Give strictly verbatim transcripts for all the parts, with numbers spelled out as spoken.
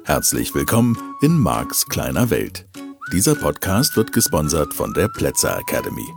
Herzlich willkommen in Marks kleiner Welt. Dieser Podcast wird gesponsert von der Plätzer Academy.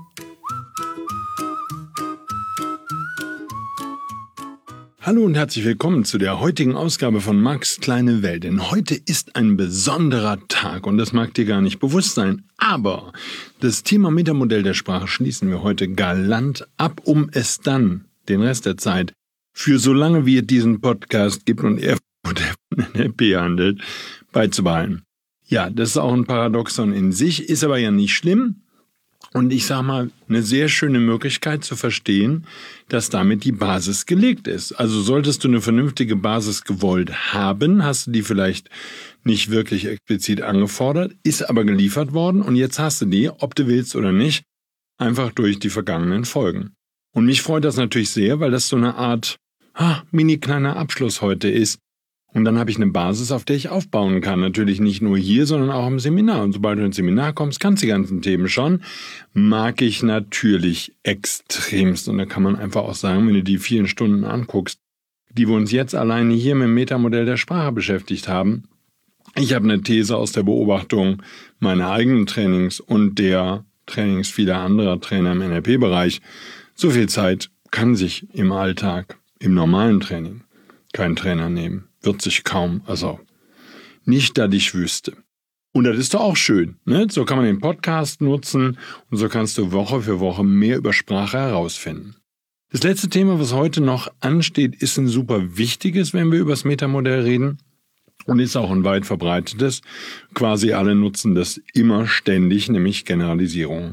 Hallo und herzlich willkommen zu der heutigen Ausgabe von Marks kleine Welt. Denn heute ist ein besonderer Tag und das mag dir gar nicht bewusst sein. Aber das Thema Metamodell der Sprache schließen wir heute galant ab, um es dann den Rest der Zeit für solange wie es diesen Podcast gibt und er von N L P handelt, beizubehalten. Ja, das ist auch ein Paradoxon in sich, ist aber ja nicht schlimm. Und ich sage mal, eine sehr schöne Möglichkeit zu verstehen, dass damit die Basis gelegt ist. Also solltest du eine vernünftige Basis gewollt haben, hast du die vielleicht nicht wirklich explizit angefordert, ist aber geliefert worden und jetzt hast du die, ob du willst oder nicht, einfach durch die vergangenen Folgen. Und mich freut das natürlich sehr, weil das so eine Art ah, mini kleiner Abschluss heute ist. Und dann habe ich eine Basis, auf der ich aufbauen kann. Natürlich nicht nur hier, sondern auch im Seminar. Und sobald du ins Seminar kommst, kannst du die ganzen Themen schon. Mag ich natürlich extremst. Und da kann man einfach auch sagen, wenn du die vielen Stunden anguckst, die wir uns jetzt alleine hier mit dem Metamodell der Sprache beschäftigt haben. Ich habe eine These aus der Beobachtung meiner eigenen Trainings und der Trainings vieler anderer Trainer im N L P-Bereich. So viel Zeit kann sich im Alltag, im normalen Training, kein Trainer nehmen. Wird sich kaum, also nicht, dass ich wüsste. Und das ist doch auch schön, ne? So kann man den Podcast nutzen und so kannst du Woche für Woche mehr über Sprache herausfinden. Das letzte Thema, was heute noch ansteht, ist ein super wichtiges, wenn wir über das Metamodell reden. Und ist auch ein weit verbreitetes. Quasi alle nutzen das immer ständig, nämlich Generalisierung.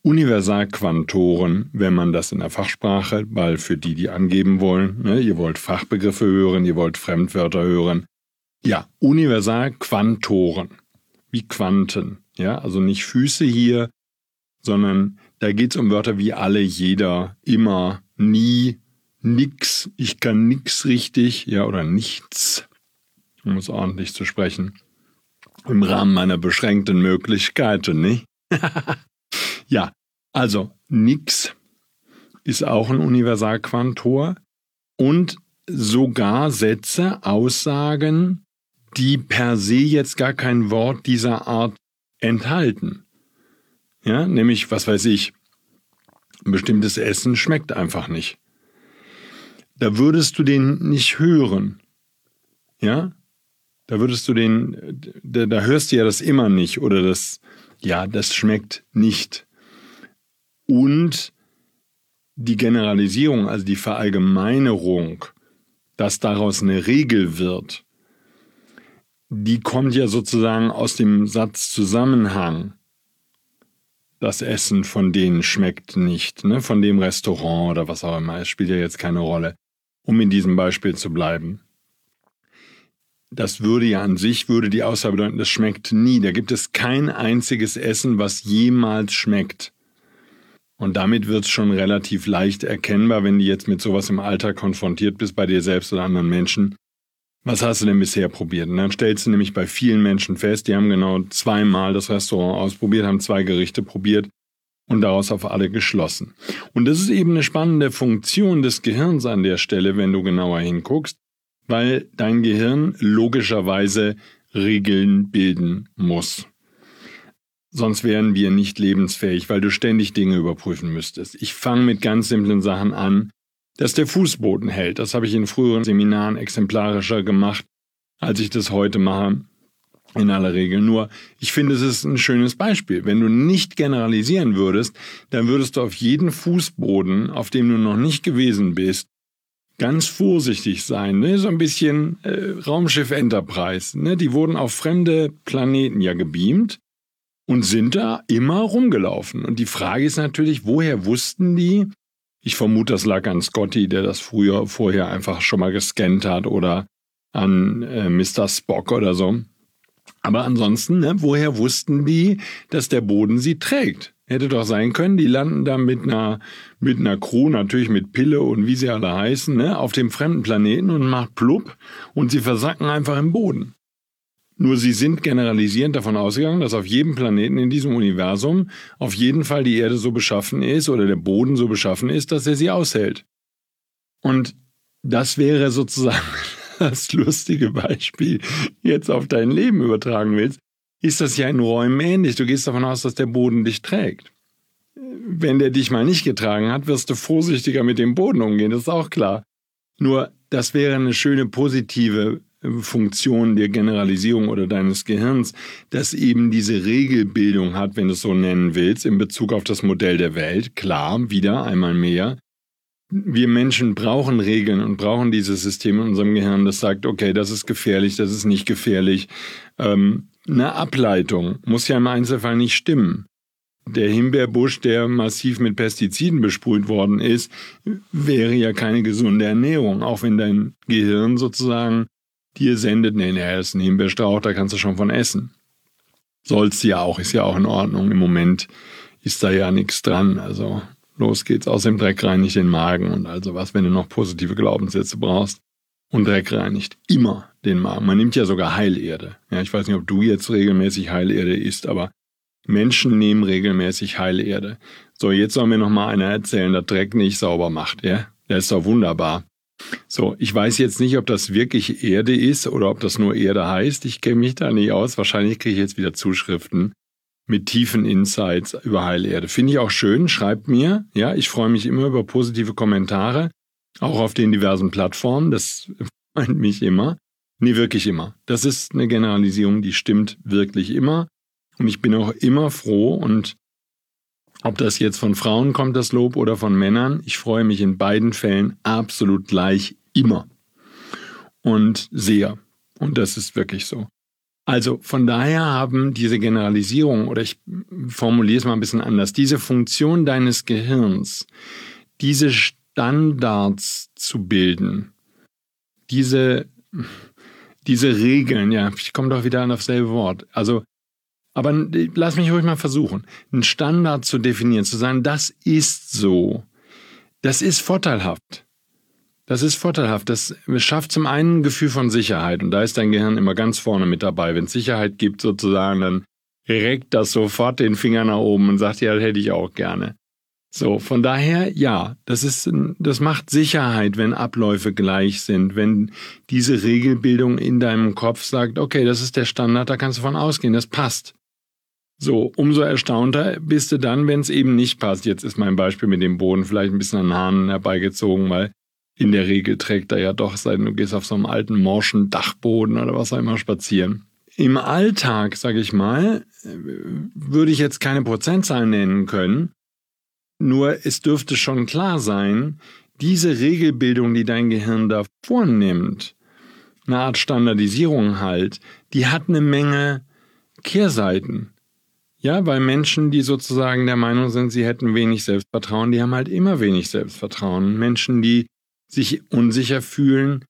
Universalquantoren, wenn man das in der Fachsprache, weil für die, die angeben wollen, ne, ihr wollt Fachbegriffe hören, ihr wollt Fremdwörter hören. Ja, Universalquantoren, wie Quanten. Ja, also nicht Füße hier, sondern da geht es um Wörter wie alle, jeder, immer, nie, nix, ich kann nix richtig, ja, oder nichts. Um es ordentlich zu sprechen. Im Rahmen meiner beschränkten Möglichkeiten, nicht? Ja, also nix ist auch ein Universalquantor und sogar Sätze, Aussagen, die per se jetzt gar kein Wort dieser Art enthalten. Ja, nämlich, was weiß ich, ein bestimmtes Essen schmeckt einfach nicht. Da würdest du den nicht hören. Ja? Da würdest du den, da, da hörst du ja das immer nicht oder das, ja, das schmeckt nicht. Und die Generalisierung, also die Verallgemeinerung, dass daraus eine Regel wird, die kommt ja sozusagen aus dem Satzzusammenhang. Das Essen von denen schmeckt nicht, ne, von dem Restaurant oder was auch immer, es spielt ja jetzt keine Rolle, um in diesem Beispiel zu bleiben. Das würde ja an sich, würde die Aussage bedeuten, das schmeckt nie. Da gibt es kein einziges Essen, was jemals schmeckt. Und damit wird es schon relativ leicht erkennbar, wenn du jetzt mit sowas im Alltag konfrontiert bist, bei dir selbst oder anderen Menschen. Was hast du denn bisher probiert? Und dann stellst du nämlich bei vielen Menschen fest, die haben genau zweimal das Restaurant ausprobiert, haben zwei Gerichte probiert und daraus auf alle geschlossen. Und das ist eben eine spannende Funktion des Gehirns an der Stelle, wenn du genauer hinguckst, weil dein Gehirn logischerweise Regeln bilden muss. Sonst wären wir nicht lebensfähig, weil du ständig Dinge überprüfen müsstest. Ich fange mit ganz simplen Sachen an, dass der Fußboden hält. Das habe ich in früheren Seminaren exemplarischer gemacht, als ich das heute mache, in aller Regel. Nur, ich finde, es ist ein schönes Beispiel. Wenn du nicht generalisieren würdest, dann würdest du auf jeden Fußboden, auf dem du noch nicht gewesen bist, ganz vorsichtig sein, ne? So ein bisschen äh, Raumschiff Enterprise. Ne? Die wurden auf fremde Planeten ja gebeamt und sind da immer rumgelaufen. Und die Frage ist natürlich, woher wussten die? Ich vermute, das lag an Scotty, der das früher vorher einfach schon mal gescannt hat oder an äh, Mister Spock oder so. Aber ansonsten, ne, woher wussten die, dass der Boden sie trägt? Hätte doch sein können, die landen da mit einer, mit einer Crew, natürlich mit Pille und wie sie alle heißen, ne, auf dem fremden Planeten und macht plupp und sie versacken einfach im Boden. Nur sie sind generalisierend davon ausgegangen, dass auf jedem Planeten in diesem Universum auf jeden Fall die Erde so beschaffen ist oder der Boden so beschaffen ist, dass er sie aushält. Und das wäre sozusagen das lustige Beispiel jetzt auf dein Leben übertragen willst, ist das ja in Räumen ähnlich. Du gehst davon aus, dass der Boden dich trägt. Wenn der dich mal nicht getragen hat, wirst du vorsichtiger mit dem Boden umgehen, das ist auch klar. Nur, das wäre eine schöne positive Funktion der Generalisierung oder deines Gehirns, dass eben diese Regelbildung hat, wenn du es so nennen willst, in Bezug auf das Modell der Welt. Klar, wieder einmal mehr. Wir Menschen brauchen Regeln und brauchen dieses System in unserem Gehirn, das sagt, okay, das ist gefährlich, das ist nicht gefährlich. Ähm, eine Ableitung muss ja im Einzelfall nicht stimmen. Der Himbeerbusch, der massiv mit Pestiziden besprüht worden ist, wäre ja keine gesunde Ernährung, auch wenn dein Gehirn sozusagen dir sendet, nee, nee, das ist ein Himbeerstrauch, da kannst du schon von essen. Sollst du ja auch, ist ja auch in Ordnung. Im Moment ist da ja nichts dran, also los geht's, aus dem Dreck reinigt den Magen und also was, wenn du noch positive Glaubenssätze brauchst. Und Dreck reinigt immer den Magen. Man nimmt ja sogar Heilerde. Ja, ich weiß nicht, ob du jetzt regelmäßig Heilerde isst, aber Menschen nehmen regelmäßig Heilerde. So, jetzt soll mir noch mal einer erzählen, dass Dreck nicht sauber macht, ja? Das ist doch wunderbar. So, ich weiß jetzt nicht, ob das wirklich Erde ist oder ob das nur Erde heißt. Ich kenne mich da nicht aus. Wahrscheinlich kriege ich jetzt wieder Zuschriften mit tiefen Insights über Heilerde. Finde ich auch schön. Schreibt mir. Ja, ich freue mich immer über positive Kommentare, auch auf den diversen Plattformen. Das freut mich immer. Nee, wirklich immer. Das ist eine Generalisierung, die stimmt wirklich immer. Und ich bin auch immer froh, und ob das jetzt von Frauen kommt, das Lob, oder von Männern, ich freue mich in beiden Fällen absolut gleich immer. Und sehr. Und das ist wirklich so. Also von daher haben diese Generalisierungen, oder ich formuliere es mal ein bisschen anders, diese Funktion deines Gehirns, diese Standards zu bilden, diese, diese Regeln, ja, ich komme doch wieder an dasselbe Wort, also aber lass mich ruhig mal versuchen, einen Standard zu definieren, zu sagen, das ist so. Das ist vorteilhaft. Das ist vorteilhaft. Das schafft zum einen ein Gefühl von Sicherheit. Und da ist dein Gehirn immer ganz vorne mit dabei. Wenn es Sicherheit gibt sozusagen, dann reckt das sofort den Finger nach oben und sagt, ja, das hätte ich auch gerne. So, von daher, ja, das ist, das macht Sicherheit, wenn Abläufe gleich sind, wenn diese Regelbildung in deinem Kopf sagt, okay, das ist der Standard, da kannst du von ausgehen, das passt. So, umso erstaunter bist du dann, wenn es eben nicht passt. Jetzt ist mein Beispiel mit dem Boden vielleicht ein bisschen an den Haaren herbeigezogen, weil in der Regel trägt er ja doch, sei denn du gehst auf so einem alten morschen Dachboden oder was auch immer spazieren. Im Alltag, sage ich mal, würde ich jetzt keine Prozentzahl nennen können, nur es dürfte schon klar sein, diese Regelbildung, die dein Gehirn da vornimmt, eine Art Standardisierung halt, die hat eine Menge Kehrseiten. Ja, weil Menschen, die sozusagen der Meinung sind, sie hätten wenig Selbstvertrauen, die haben halt immer wenig Selbstvertrauen. Menschen, die sich unsicher fühlen,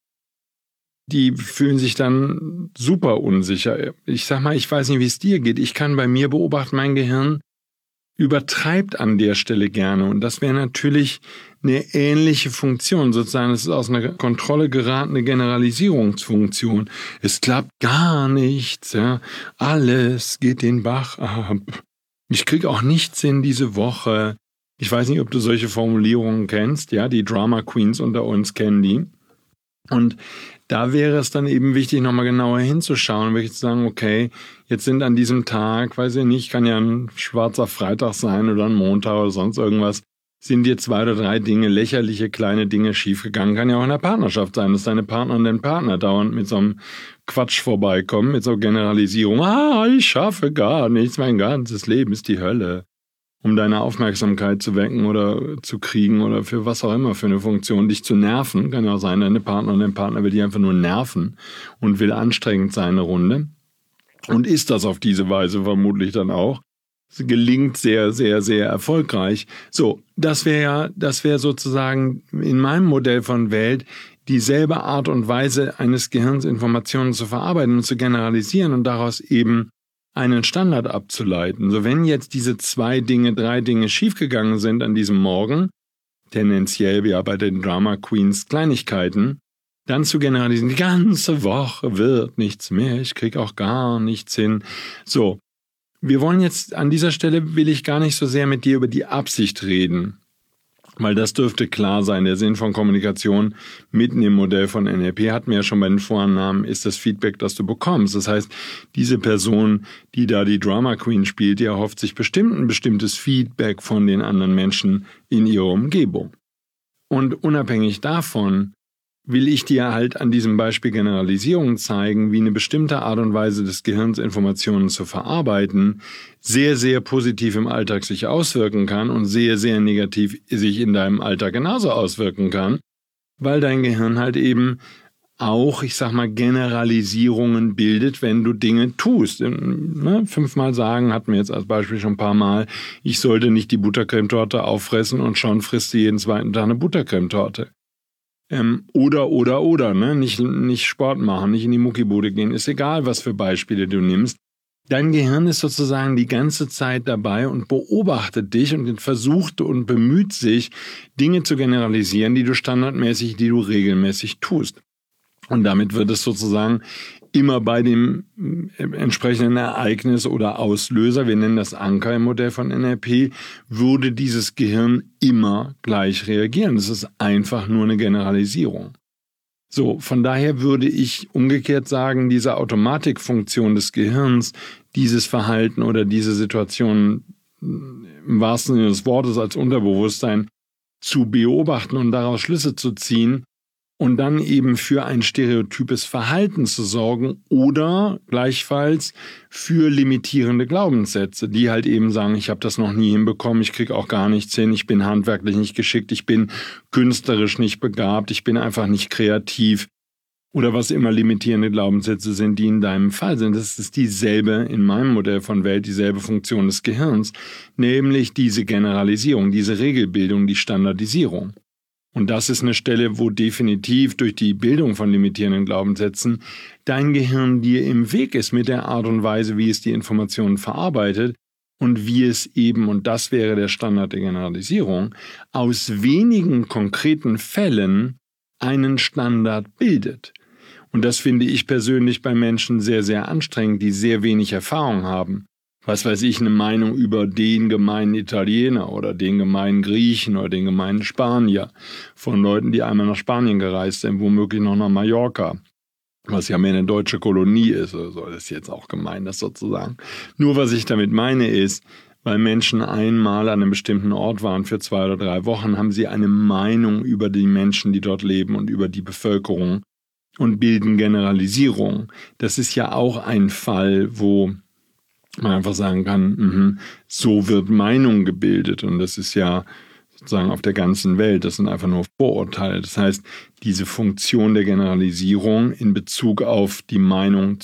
die fühlen sich dann super unsicher. Ich sag mal, ich weiß nicht, wie es dir geht. Ich kann bei mir beobachten, mein Gehirn übertreibt an der Stelle gerne. Und das wäre natürlich eine ähnliche Funktion. Sozusagen, es ist aus einer Kontrolle geratene Generalisierungsfunktion. Es klappt gar nichts. Ja. Alles geht den Bach ab. Ich kriege auch nichts hin diese Woche. Ich weiß nicht, ob du solche Formulierungen kennst. Ja, die Drama Queens unter uns kennen die. Und da wäre es dann eben wichtig, nochmal genauer hinzuschauen, wirklich zu sagen, okay, jetzt sind an diesem Tag, weiß ich nicht, kann ja ein schwarzer Freitag sein oder ein Montag oder sonst irgendwas, sind dir zwei oder drei Dinge, lächerliche kleine Dinge schiefgegangen. Kann ja auch in der Partnerschaft sein, dass deine Partnerin und dein Partner dauernd mit so einem Quatsch vorbeikommen, mit so Generalisierung. Ah, ich schaffe gar nichts, mein ganzes Leben ist die Hölle. Um deine Aufmerksamkeit zu wecken oder zu kriegen oder für was auch immer für eine Funktion, dich zu nerven. Kann ja auch sein, deine Partnerin und dein Partner will dich einfach nur nerven und will anstrengend sein eine Runde. Und ist das auf diese Weise vermutlich dann auch. Es gelingt sehr, sehr, sehr erfolgreich. So, das wäre ja, das wäre sozusagen in meinem Modell von Welt dieselbe Art und Weise eines Gehirns, Informationen zu verarbeiten und zu generalisieren und daraus eben einen Standard abzuleiten. So, wenn jetzt diese zwei Dinge, drei Dinge schiefgegangen sind an diesem Morgen, tendenziell ja bei den Drama Queens Kleinigkeiten, dann zu generalisieren, die ganze Woche wird nichts mehr, ich kriege auch gar nichts hin. So, wir wollen jetzt, an dieser Stelle will ich gar nicht so sehr mit dir über die Absicht reden. Weil das dürfte klar sein. Der Sinn von Kommunikation mitten im Modell von N L P hatten wir ja schon bei den Vorannahmen, ist das Feedback, das du bekommst. Das heißt, diese Person, die da die Drama Queen spielt, die erhofft sich bestimmt ein bestimmtes Feedback von den anderen Menschen in ihrer Umgebung. Und unabhängig davon will ich dir halt an diesem Beispiel Generalisierung zeigen, wie eine bestimmte Art und Weise des Gehirns Informationen zu verarbeiten sehr, sehr positiv im Alltag sich auswirken kann und sehr, sehr negativ sich in deinem Alltag genauso auswirken kann, weil dein Gehirn halt eben auch, ich sag mal, Generalisierungen bildet, wenn du Dinge tust. Ne? Fünfmal sagen, hatten wir jetzt als Beispiel schon ein paar Mal, ich sollte nicht die Buttercremetorte auffressen und schon frisst du jeden zweiten Tag eine Buttercremetorte. Ähm, oder, oder, oder, ne? Nicht, nicht Sport machen, nicht in die Muckibude gehen, ist egal, was für Beispiele du nimmst. Dein Gehirn ist sozusagen die ganze Zeit dabei und beobachtet dich und versucht und bemüht sich, Dinge zu generalisieren, die du standardmäßig, die du regelmäßig tust. Und damit wird es sozusagen immer bei dem entsprechenden Ereignis oder Auslöser, wir nennen das Anker im Modell von N L P, würde dieses Gehirn immer gleich reagieren. Das ist einfach nur eine Generalisierung. So, von daher würde ich umgekehrt sagen, diese Automatikfunktion des Gehirns, dieses Verhalten oder diese Situation im wahrsten Sinne des Wortes als Unterbewusstsein zu beobachten und daraus Schlüsse zu ziehen, und dann eben für ein stereotypes Verhalten zu sorgen oder gleichfalls für limitierende Glaubenssätze, die halt eben sagen, ich habe das noch nie hinbekommen, ich kriege auch gar nichts hin, ich bin handwerklich nicht geschickt, ich bin künstlerisch nicht begabt, ich bin einfach nicht kreativ oder was immer limitierende Glaubenssätze sind, die in deinem Fall sind. Das ist dieselbe, in meinem Modell von Welt, dieselbe Funktion des Gehirns, nämlich diese Generalisierung, diese Regelbildung, die Standardisierung. Und das ist eine Stelle, wo definitiv durch die Bildung von limitierenden Glaubenssätzen dein Gehirn dir im Weg ist mit der Art und Weise, wie es die Informationen verarbeitet und wie es eben, und das wäre der Standard der Generalisierung, aus wenigen konkreten Fällen einen Standard bildet. Und das finde ich persönlich bei Menschen sehr, sehr anstrengend, die sehr wenig Erfahrung haben. Was weiß ich, eine Meinung über den gemeinen Italiener oder den gemeinen Griechen oder den gemeinen Spanier von Leuten, die einmal nach Spanien gereist sind, womöglich noch nach Mallorca, was ja mehr eine deutsche Kolonie ist, oder so, das ist jetzt auch gemein, das sozusagen. Nur was ich damit meine ist, weil Menschen einmal an einem bestimmten Ort waren für zwei oder drei Wochen, haben sie eine Meinung über die Menschen, die dort leben und über die Bevölkerung und bilden Generalisierungen. Das ist ja auch ein Fall, wo man einfach sagen kann, mh, so wird Meinung gebildet und das ist ja sozusagen auf der ganzen Welt, das sind einfach nur Vorurteile. Das heißt, diese Funktion der Generalisierung in Bezug auf die Meinung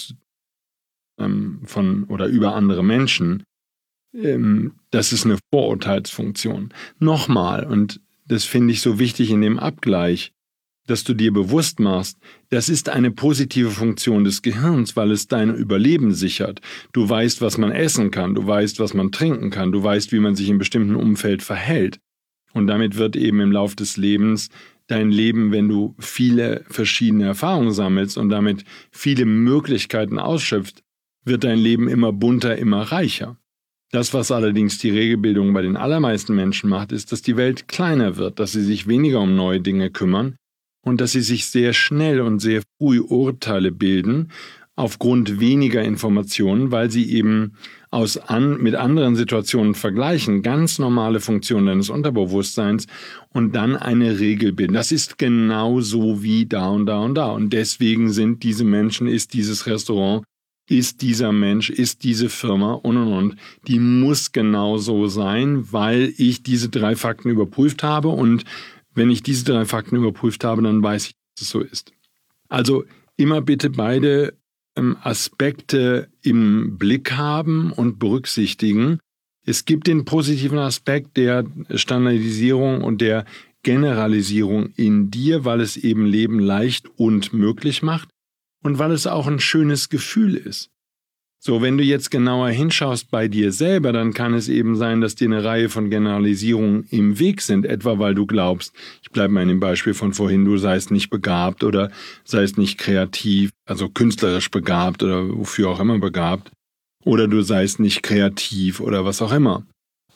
ähm, von oder über andere Menschen, ähm, das ist eine Vorurteilsfunktion. Nochmal, und das finde ich so wichtig in dem Abgleich, dass du dir bewusst machst, das ist eine positive Funktion des Gehirns, weil es dein Überleben sichert. Du weißt, was man essen kann, du weißt, was man trinken kann, du weißt, wie man sich in bestimmten Umfeld verhält. Und damit wird eben im Lauf des Lebens dein Leben, wenn du viele verschiedene Erfahrungen sammelst und damit viele Möglichkeiten ausschöpfst, wird dein Leben immer bunter, immer reicher. Das, was allerdings die Regelbildung bei den allermeisten Menschen macht, ist, dass die Welt kleiner wird, dass sie sich weniger um neue Dinge kümmern, und dass sie sich sehr schnell und sehr früh Urteile bilden, aufgrund weniger Informationen, weil sie eben aus an, mit anderen Situationen vergleichen, ganz normale Funktionen deines Unterbewusstseins und dann eine Regel bilden. Das ist genauso wie da und da und da. Und deswegen sind diese Menschen, ist dieses Restaurant, ist dieser Mensch, ist diese Firma und und und. Die muss genauso sein, weil ich diese drei Fakten überprüft habe und wenn ich diese drei Fakten überprüft habe, dann weiß ich, dass es so ist. Also immer bitte beide ähm, Aspekte im Blick haben und berücksichtigen. Es gibt den positiven Aspekt der Standardisierung und der Generalisierung in dir, weil es eben Leben leicht und möglich macht und weil es auch ein schönes Gefühl ist. So, wenn du jetzt genauer hinschaust bei dir selber, dann kann es eben sein, dass dir eine Reihe von Generalisierungen im Weg sind, etwa weil du glaubst, ich bleibe mal in dem Beispiel von vorhin, du seist nicht begabt oder seist nicht kreativ, also künstlerisch begabt oder wofür auch immer begabt, oder du seist nicht kreativ oder was auch immer.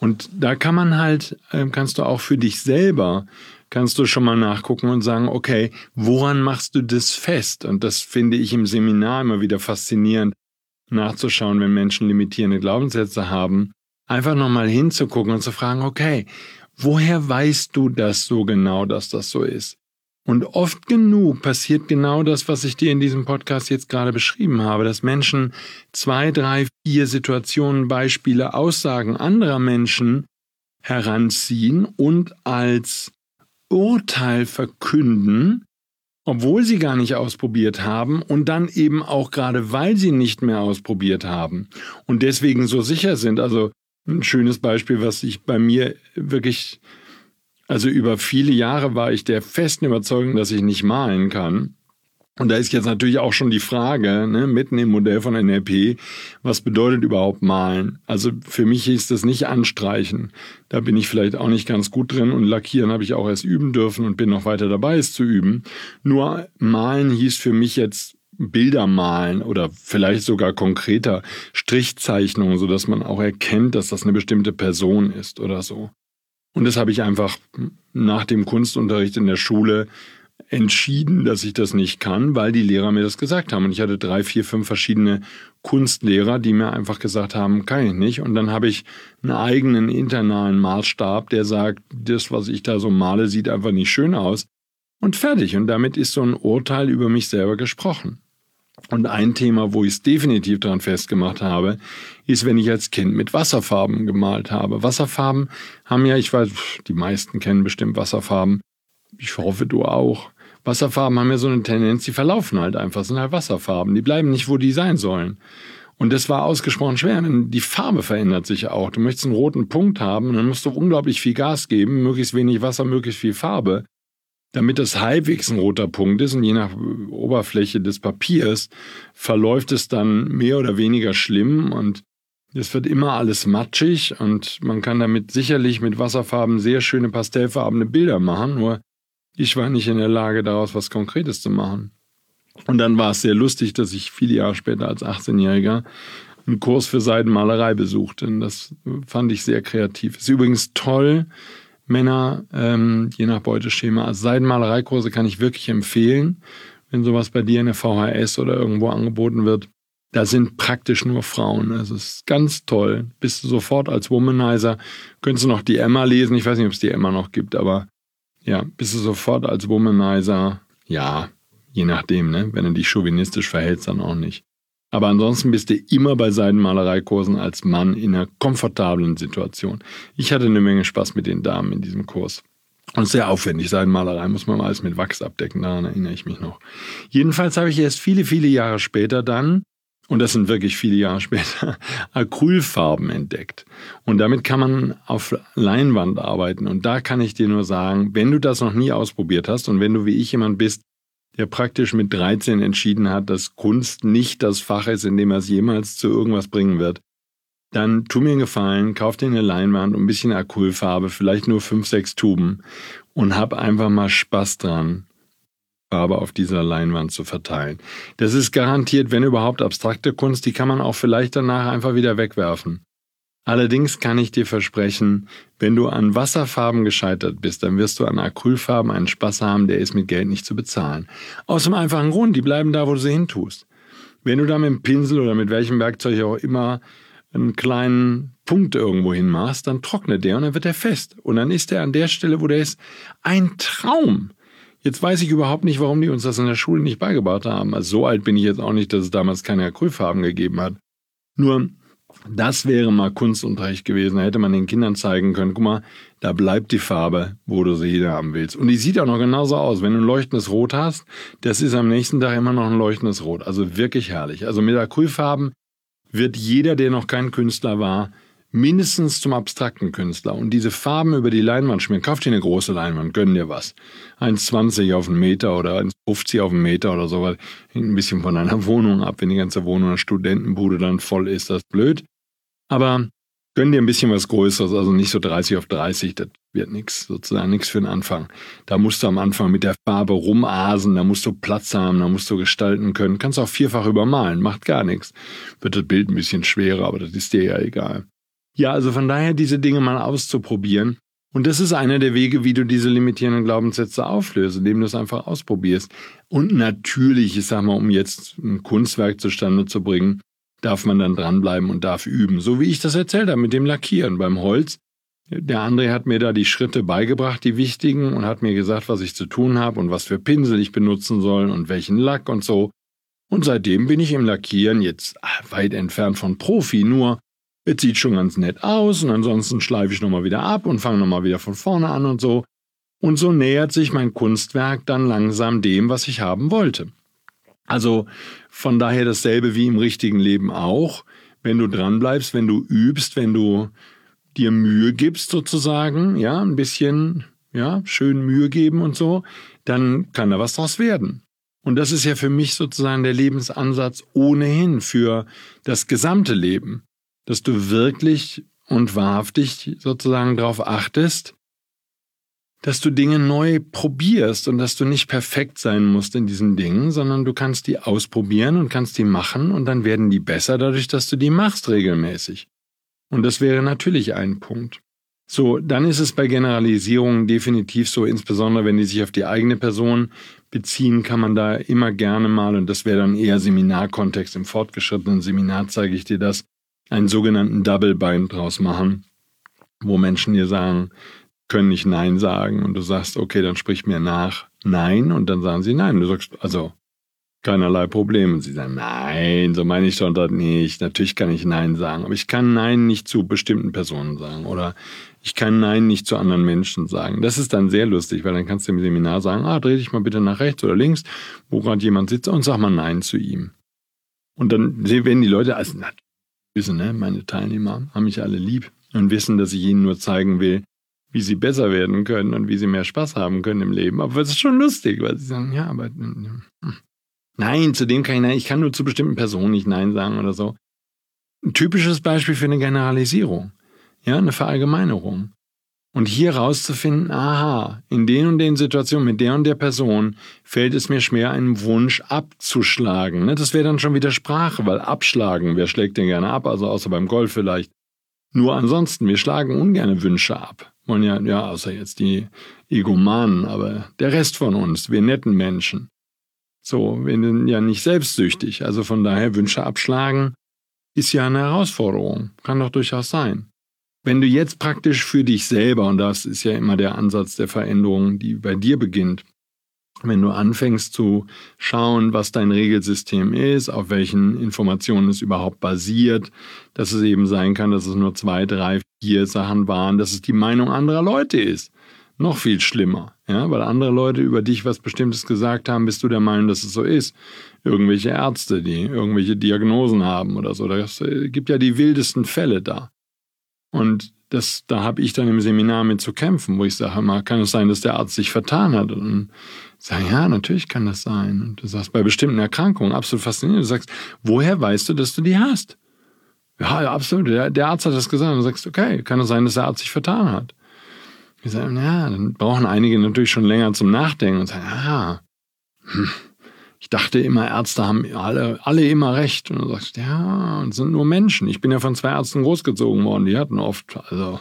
Und da kann man halt, kannst du auch für dich selber, kannst du schon mal nachgucken und sagen, okay, woran machst du das fest? Und das finde ich im Seminar immer wieder faszinierend, nachzuschauen, wenn Menschen limitierende Glaubenssätze haben, einfach nochmal hinzugucken und zu fragen, okay, woher weißt du das so genau, dass das so ist? Und oft genug passiert genau das, was ich dir in diesem Podcast jetzt gerade beschrieben habe, dass Menschen zwei, drei, vier Situationen, Beispiele, Aussagen anderer Menschen heranziehen und als Urteil verkünden, obwohl sie gar nicht ausprobiert haben und dann eben auch gerade, weil sie nicht mehr ausprobiert haben und deswegen so sicher sind. Also ein schönes Beispiel, was ich bei mir wirklich... Also über viele Jahre war ich der festen Überzeugung, dass ich nicht malen kann. Und da ist jetzt natürlich auch schon die Frage, ne, mitten im Modell von N L P, was bedeutet überhaupt malen? Also für mich hieß das nicht anstreichen. Da bin ich vielleicht auch nicht ganz gut drin und lackieren habe ich auch erst üben dürfen und bin noch weiter dabei, es zu üben. Nur malen hieß für mich jetzt Bilder malen oder vielleicht sogar konkreter Strichzeichnungen, sodass man auch erkennt, dass das eine bestimmte Person ist oder so. Und das habe ich einfach nach dem Kunstunterricht in der Schule entschieden, dass ich das nicht kann, weil die Lehrer mir das gesagt haben. Und ich hatte drei, vier, fünf verschiedene Kunstlehrer, die mir einfach gesagt haben, kann ich nicht. Und dann habe ich einen eigenen internalen Maßstab, der sagt, das, was ich da so male, sieht einfach nicht schön aus. Und fertig. Und damit ist so ein Urteil über mich selber gesprochen. Und ein Thema, wo ich es definitiv daran festgemacht habe, ist, wenn ich als Kind mit Wasserfarben gemalt habe. Wasserfarben haben ja, ich weiß, die meisten kennen bestimmt Wasserfarben. Ich hoffe, du auch. Wasserfarben haben ja so eine Tendenz, die verlaufen halt einfach, sind halt Wasserfarben. Die bleiben nicht, wo die sein sollen. Und das war ausgesprochen schwer, denn die Farbe verändert sich auch. Du möchtest einen roten Punkt haben und dann musst du unglaublich viel Gas geben, möglichst wenig Wasser, möglichst viel Farbe, damit das halbwegs ein roter Punkt ist. Und je nach Oberfläche des Papiers verläuft es dann mehr oder weniger schlimm und es wird immer alles matschig und man kann damit sicherlich mit Wasserfarben sehr schöne pastellfarbene Bilder machen, nur ich war nicht in der Lage, daraus was Konkretes zu machen. Und dann war es sehr lustig, dass ich viele Jahre später als achtzehnjähriger einen Kurs für Seidenmalerei besuchte. Und das fand ich sehr kreativ. Ist übrigens toll, Männer, ähm, je nach Beuteschema. Also Seidenmalereikurse kann ich wirklich empfehlen, wenn sowas bei dir in der V H S oder irgendwo angeboten wird. Da sind praktisch nur Frauen. Also es ist ganz toll. Bist du sofort als Womanizer. Könntest du noch die Emma lesen? Ich weiß nicht, ob es die Emma noch gibt, aber ja, bist du sofort als Womanizer. Ja, je nachdem, ne? Wenn du dich chauvinistisch verhältst, dann auch nicht. Aber ansonsten bist du immer bei Seidenmalereikursen als Mann in einer komfortablen Situation. Ich hatte eine Menge Spaß mit den Damen in diesem Kurs. Und sehr aufwendig, Seidenmalerei muss man alles mit Wachs abdecken, daran erinnere ich mich noch. Jedenfalls habe ich erst viele, viele Jahre später dann, und das sind wirklich viele Jahre später, Acrylfarben entdeckt. Und damit kann man auf Leinwand arbeiten. Und da kann ich dir nur sagen, wenn du das noch nie ausprobiert hast und wenn du wie ich jemand bist, der praktisch mit dreizehn entschieden hat, dass Kunst nicht das Fach ist, in dem er es jemals zu irgendwas bringen wird, dann tu mir einen Gefallen, kauf dir eine Leinwand und ein bisschen Acrylfarbe, vielleicht nur fünf, sechs Tuben und hab einfach mal Spaß dran, Farbe auf dieser Leinwand zu verteilen. Das ist garantiert, wenn überhaupt, abstrakte Kunst, die kann man auch vielleicht danach einfach wieder wegwerfen. Allerdings kann ich dir versprechen, wenn du an Wasserfarben gescheitert bist, dann wirst du an Acrylfarben einen Spaß haben, der ist mit Geld nicht zu bezahlen. Aus dem einfachen Grund, die bleiben da, wo du sie hintust. Wenn du da mit dem Pinsel oder mit welchem Werkzeug auch immer einen kleinen Punkt irgendwo hin machst, dann trocknet der und dann wird er fest. Und dann ist er an der Stelle, wo der ist, ein Traum. Jetzt weiß ich überhaupt nicht, warum die uns das in der Schule nicht beigebracht haben. Also so alt bin ich jetzt auch nicht, dass es damals keine Acrylfarben gegeben hat. Nur das wäre mal Kunstunterricht gewesen. Da hätte man den Kindern zeigen können, guck mal, da bleibt die Farbe, wo du sie haben willst. Und die sieht auch noch genauso aus. Wenn du ein leuchtendes Rot hast, das ist am nächsten Tag immer noch ein leuchtendes Rot. Also wirklich herrlich. Also mit Acrylfarben wird jeder, der noch kein Künstler war, mindestens zum abstrakten Künstler. Und diese Farben über die Leinwand schmieren. Kauf dir eine große Leinwand, gönn dir was. eins zwanzig auf einen Meter oder eins fünfzig auf einen Meter oder so. Hängt ein bisschen von deiner Wohnung ab. Wenn die ganze Wohnung einer Studentenbude dann voll ist, das ist blöd. Aber gönn dir ein bisschen was Größeres, also nicht so dreißig auf dreißig, das wird nichts, sozusagen nichts für den Anfang. Da musst du am Anfang mit der Farbe rumasen, da musst du Platz haben, da musst du gestalten können. Kannst auch vierfach übermalen, macht gar nichts. Wird das Bild ein bisschen schwerer, aber das ist dir ja egal. Ja, also von daher diese Dinge mal auszuprobieren. Und das ist einer der Wege, wie du diese limitierenden Glaubenssätze auflöst, indem du es einfach ausprobierst. Und natürlich, ich sag mal, um jetzt ein Kunstwerk zustande zu bringen, darf man dann dranbleiben und darf üben. So wie ich das erzählt habe mit dem Lackieren beim Holz. Der André hat mir da die Schritte beigebracht, die wichtigen, und hat mir gesagt, was ich zu tun habe und was für Pinsel ich benutzen soll und welchen Lack und so. Und seitdem bin ich im Lackieren jetzt weit entfernt von Profi, nur es sieht schon ganz nett aus und ansonsten schleife ich nochmal wieder ab und fange nochmal wieder von vorne an und so. Und so nähert sich mein Kunstwerk dann langsam dem, was ich haben wollte. Also von daher dasselbe wie im richtigen Leben auch. Wenn du dranbleibst, wenn du übst, wenn du dir Mühe gibst sozusagen, ja, ein bisschen, ja, schön Mühe geben und so, dann kann da was draus werden. Und das ist ja für mich sozusagen der Lebensansatz ohnehin für das gesamte Leben. Dass du wirklich und wahrhaftig sozusagen darauf achtest, dass du Dinge neu probierst und dass du nicht perfekt sein musst in diesen Dingen, sondern du kannst die ausprobieren und kannst die machen und dann werden die besser dadurch, dass du die machst regelmäßig. Und das wäre natürlich ein Punkt. So, dann ist es bei Generalisierungen definitiv so, insbesondere wenn die sich auf die eigene Person beziehen, kann man da immer gerne mal, und das wäre dann eher Seminarkontext, im fortgeschrittenen Seminar zeige ich dir das, einen sogenannten Double Bind draus machen, wo Menschen dir sagen, können nicht Nein sagen und du sagst, okay, dann sprich mir nach Nein und dann sagen sie Nein. Du sagst, also keinerlei Problem. Und sie sagen, nein, so meine ich doch das nicht. Natürlich kann ich Nein sagen, aber ich kann Nein nicht zu bestimmten Personen sagen oder ich kann Nein nicht zu anderen Menschen sagen. Das ist dann sehr lustig, weil dann kannst du im Seminar sagen, ah, dreh dich mal bitte nach rechts oder links, wo gerade jemand sitzt und sag mal Nein zu ihm. Und dann werden die Leute als wissen, ne, meine Teilnehmer haben mich alle lieb und wissen, dass ich ihnen nur zeigen will, wie sie besser werden können und wie sie mehr Spaß haben können im Leben. Aber es ist schon lustig, weil sie sagen, ja, aber nein, zu dem kann ich nein, ich kann nur zu bestimmten Personen nicht Nein sagen oder so. Ein typisches Beispiel für eine Generalisierung, ja, eine Verallgemeinerung. Und hier rauszufinden, aha, in den und den Situationen mit der und der Person fällt es mir schwer, einen Wunsch abzuschlagen. Das wäre dann schon wieder Sprache, weil abschlagen, wer schlägt den gerne ab, also außer beim Golf vielleicht. Nur ansonsten, wir schlagen ungerne Wünsche ab. Wollen ja, ja, außer jetzt die Egomanen, aber der Rest von uns, wir netten Menschen. So, wir sind ja nicht selbstsüchtig, also von daher Wünsche abschlagen ist ja eine Herausforderung, kann doch durchaus sein. Wenn du jetzt praktisch für dich selber, und das ist ja immer der Ansatz der Veränderung, die bei dir beginnt, wenn du anfängst zu schauen, was dein Regelsystem ist, auf welchen Informationen es überhaupt basiert, dass es eben sein kann, dass es nur zwei, drei, vier Sachen waren, dass es die Meinung anderer Leute ist. Noch viel schlimmer, ja, weil andere Leute über dich was Bestimmtes gesagt haben, bist du der Meinung, dass es so ist. Irgendwelche Ärzte, die irgendwelche Diagnosen haben oder so. Es gibt ja die wildesten Fälle da. Und das, da habe ich dann im Seminar mit zu kämpfen, wo ich sage, mal, kann es sein, dass der Arzt sich vertan hat? Und ich sage, ja, natürlich kann das sein. Und du sagst, bei bestimmten Erkrankungen, absolut faszinierend. Du sagst, woher weißt du, dass du die hast? Ja, ja, absolut. Der, der Arzt hat das gesagt. Und du sagst, okay, kann es sein, dass der Arzt sich vertan hat? Ich sage, ja, dann brauchen einige natürlich schon länger zum Nachdenken und sagen, ah, hm, ich dachte immer, Ärzte haben alle, alle immer recht. Und du sagst, ja, und sind nur Menschen. Ich bin ja von zwei Ärzten großgezogen worden, die hatten oft, also,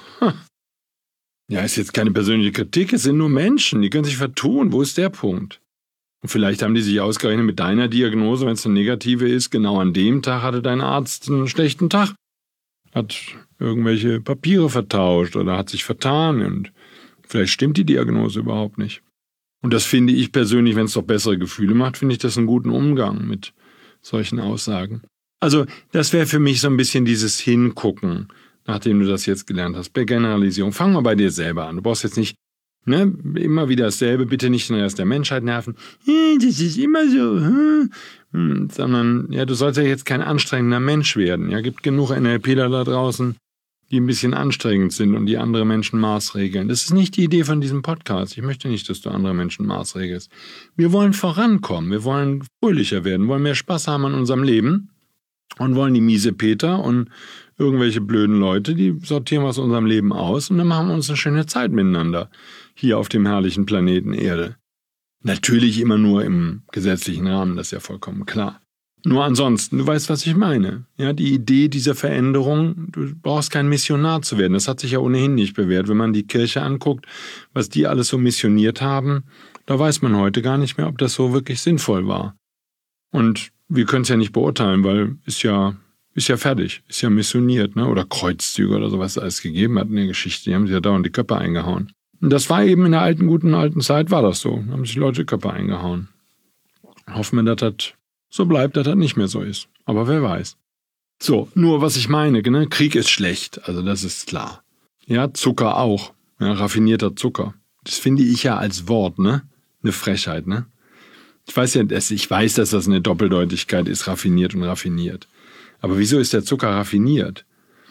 ja, ist jetzt keine persönliche Kritik, es sind nur Menschen, die können sich vertun. Wo ist der Punkt? Und vielleicht haben die sich ausgerechnet mit deiner Diagnose, wenn es eine negative ist, genau an dem Tag hatte dein Arzt einen schlechten Tag. Hat irgendwelche Papiere vertauscht oder hat sich vertan und vielleicht stimmt die Diagnose überhaupt nicht. Und das finde ich persönlich, wenn es doch bessere Gefühle macht, finde ich das einen guten Umgang mit solchen Aussagen. Also das wäre für mich so ein bisschen dieses Hingucken, nachdem du das jetzt gelernt hast, bei Generalisierung. Fang mal bei dir selber an. Du brauchst jetzt nicht ne, immer wieder dasselbe, bitte nicht den Rest der Menschheit nerven. Das ist immer so. Hm, sondern ja, du sollst ja jetzt kein anstrengender Mensch werden. Ja, gibt genug NLPler da draußen, die ein bisschen anstrengend sind und die andere Menschen maßregeln. Das ist nicht die Idee von diesem Podcast. Ich möchte nicht, dass du andere Menschen maßregelst. Wir wollen vorankommen, wir wollen fröhlicher werden, wollen mehr Spaß haben an unserem Leben und wollen die miese Peter und irgendwelche blöden Leute, die sortieren aus unserem Leben aus und dann machen wir uns eine schöne Zeit miteinander hier auf dem herrlichen Planeten Erde. Natürlich immer nur im gesetzlichen Rahmen, das ist ja vollkommen klar. Nur ansonsten, du weißt, was ich meine. Ja, die Idee dieser Veränderung, du brauchst kein Missionar zu werden. Das hat sich ja ohnehin nicht bewährt. Wenn man die Kirche anguckt, was die alles so missioniert haben, da weiß man heute gar nicht mehr, ob das so wirklich sinnvoll war. Und wir können es ja nicht beurteilen, weil ist ja, ist ja fertig, ist ja missioniert, ne? Oder Kreuzzüge oder sowas alles gegeben hat in der Geschichte. Die haben sich ja dauernd die Köpfe eingehauen. Und das war eben in der alten, guten, alten Zeit, war das so. Da haben sich die Leute die Köpfe eingehauen. Hoffen wir, dass das so bleibt, dass das nicht mehr so ist. Aber wer weiß. So, nur was ich meine, ne? Krieg ist schlecht, also das ist klar. Ja, Zucker auch, ja, raffinierter Zucker. Das finde ich ja als Wort, ne? Eine Frechheit, ne? Ich weiß ja, dass, ich weiß, dass das eine Doppeldeutigkeit ist, raffiniert und raffiniert. Aber wieso ist der Zucker raffiniert?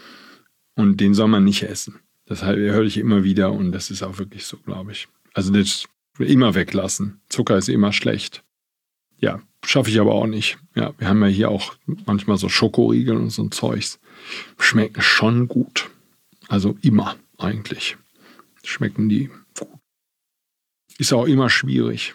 Und den soll man nicht essen. Das höre ich immer wieder und das ist auch wirklich so, glaube ich. Also das immer weglassen. Zucker ist immer schlecht. Ja, schaffe ich aber auch nicht. Ja, wir haben ja hier auch manchmal so Schokoriegel und so ein Zeugs. Schmecken schon gut. Also immer eigentlich. Schmecken die gut. Ist auch immer schwierig.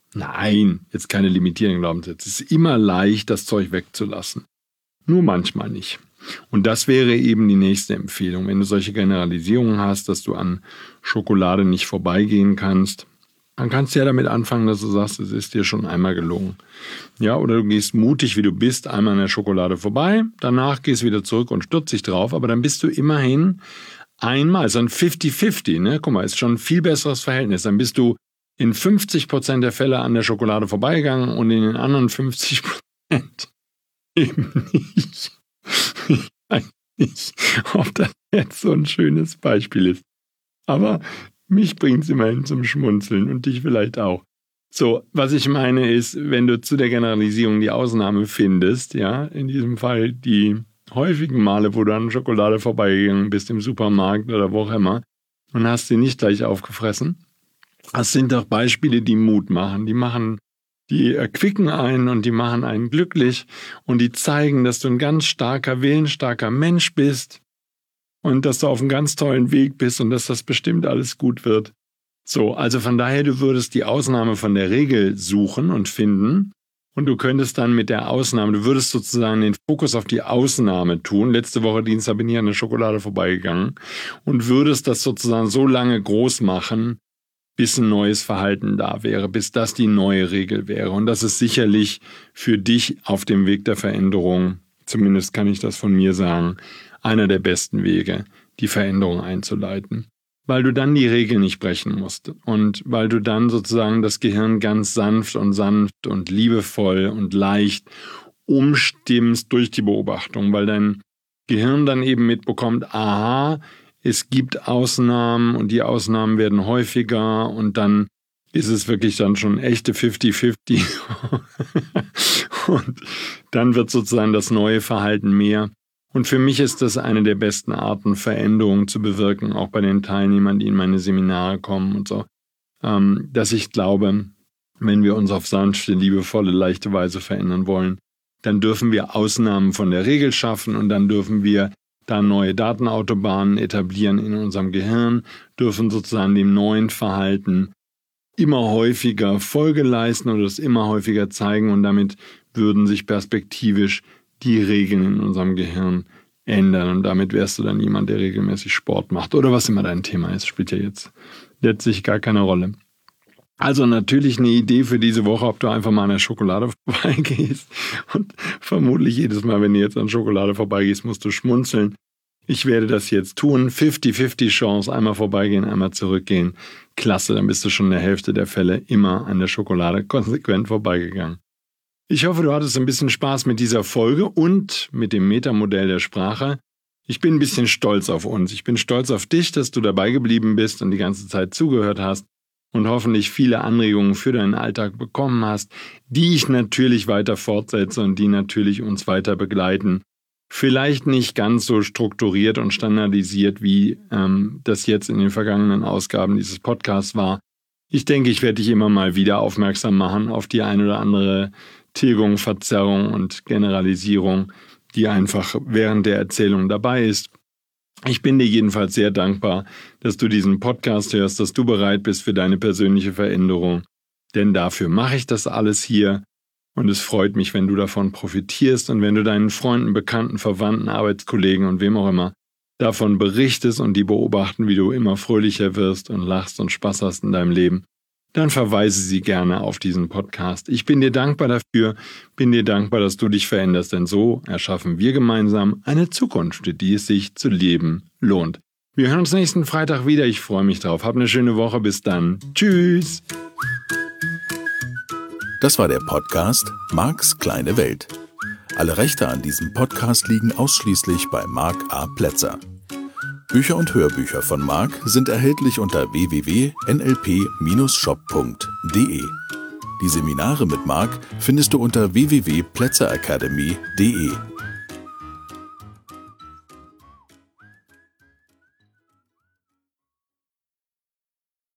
Nein, jetzt keine limitierenden Glaubenssätze. Es ist immer leicht, das Zeug wegzulassen. Nur manchmal nicht. Und das wäre eben die nächste Empfehlung. Wenn du solche Generalisierungen hast, dass du an Schokolade nicht vorbeigehen kannst, dann kannst du ja damit anfangen, dass du sagst, es ist dir schon einmal gelungen. Ja, oder du gehst mutig, wie du bist, einmal an der Schokolade vorbei, danach gehst du wieder zurück und stürzt dich drauf, aber dann bist du immerhin einmal, ist ein fünfzig fünfzig, ne? Guck mal, ist schon ein viel besseres Verhältnis. Dann bist du in fünfzig Prozent der Fälle an der Schokolade vorbeigegangen und in den anderen fünfzig Prozent eben nicht. Ich weiß nicht, ob das jetzt so ein schönes Beispiel ist. Aber mich bringt es immerhin zum Schmunzeln und dich vielleicht auch. So, was ich meine ist, wenn du zu der Generalisierung die Ausnahme findest, ja, in diesem Fall die häufigen Male, wo du an Schokolade vorbeigegangen bist im Supermarkt oder wo auch immer und hast sie nicht gleich aufgefressen, das sind doch Beispiele, die Mut machen. Die machen, die erquicken einen und die machen einen glücklich und die zeigen, dass du ein ganz starker, willensstarker Mensch bist. Und dass du auf einem ganz tollen Weg bist und dass das bestimmt alles gut wird. So, also von daher, du würdest die Ausnahme von der Regel suchen und finden und du könntest dann mit der Ausnahme, du würdest sozusagen den Fokus auf die Ausnahme tun. Letzte Woche Dienstag bin ich an der Schokolade vorbeigegangen und würdest das sozusagen so lange groß machen, bis ein neues Verhalten da wäre, bis das die neue Regel wäre. Und das ist sicherlich für dich auf dem Weg der Veränderung, zumindest kann ich das von mir sagen, einer der besten Wege, die Veränderung einzuleiten. Weil du dann die Regel nicht brechen musst und weil du dann sozusagen das Gehirn ganz sanft und sanft und liebevoll und leicht umstimmst durch die Beobachtung, weil dein Gehirn dann eben mitbekommt, aha, es gibt Ausnahmen und die Ausnahmen werden häufiger und dann ist es wirklich dann schon echte fünfzig fünfzig und dann wird sozusagen das neue Verhalten mehr. Und für mich ist das eine der besten Arten, Veränderungen zu bewirken, auch bei den Teilnehmern, die in meine Seminare kommen und so, ähm, dass ich glaube, wenn wir uns auf sanfte, liebevolle, leichte Weise verändern wollen, dann dürfen wir Ausnahmen von der Regel schaffen und dann dürfen wir da neue Datenautobahnen etablieren in unserem Gehirn, dürfen sozusagen dem neuen Verhalten immer häufiger Folge leisten oder es immer häufiger zeigen und damit würden sich perspektivisch die Regeln in unserem Gehirn ändern und damit wärst du dann jemand, der regelmäßig Sport macht oder was immer dein Thema ist, spielt ja jetzt letztlich gar keine Rolle. Also natürlich eine Idee für diese Woche, ob du einfach mal an der Schokolade vorbeigehst und vermutlich jedes Mal, wenn du jetzt an Schokolade vorbeigehst, musst du schmunzeln. Ich werde das jetzt tun, fünfzig fünfzig Chance, einmal vorbeigehen, einmal zurückgehen. Klasse, dann bist du schon in der Hälfte der Fälle immer an der Schokolade konsequent vorbeigegangen. Ich hoffe, du hattest ein bisschen Spaß mit dieser Folge und mit dem Metamodell der Sprache. Ich bin ein bisschen stolz auf uns. Ich bin stolz auf dich, dass du dabei geblieben bist und die ganze Zeit zugehört hast und hoffentlich viele Anregungen für deinen Alltag bekommen hast, die ich natürlich weiter fortsetze und die natürlich uns weiter begleiten. Vielleicht nicht ganz so strukturiert und standardisiert, wie ähm, das jetzt in den vergangenen Ausgaben dieses Podcasts war. Ich denke, ich werde dich immer mal wieder aufmerksam machen auf die ein oder andere Tilgung, Verzerrung und Generalisierung, die einfach während der Erzählung dabei ist. Ich bin dir jedenfalls sehr dankbar, dass du diesen Podcast hörst, dass du bereit bist für deine persönliche Veränderung. Denn dafür mache ich das alles hier. Und es freut mich, wenn du davon profitierst und wenn du deinen Freunden, Bekannten, Verwandten, Arbeitskollegen und wem auch immer davon berichtest und die beobachten, wie du immer fröhlicher wirst und lachst und Spaß hast in deinem Leben, dann verweise sie gerne auf diesen Podcast. Ich bin dir dankbar dafür, bin dir dankbar, dass du dich veränderst, denn so erschaffen wir gemeinsam eine Zukunft, für die es sich zu leben lohnt. Wir hören uns nächsten Freitag wieder. Ich freue mich drauf. Hab eine schöne Woche. Bis dann. Tschüss. Das war der Podcast Marks kleine Welt. Alle Rechte an diesem Podcast liegen ausschließlich bei Mark A. Plätzer. Bücher und Hörbücher von Mark sind erhältlich unter w w w punkt n l p Bindestrich shop punkt d e. Die Seminare mit Mark findest du unter w w w punkt plätzer academy punkt d e.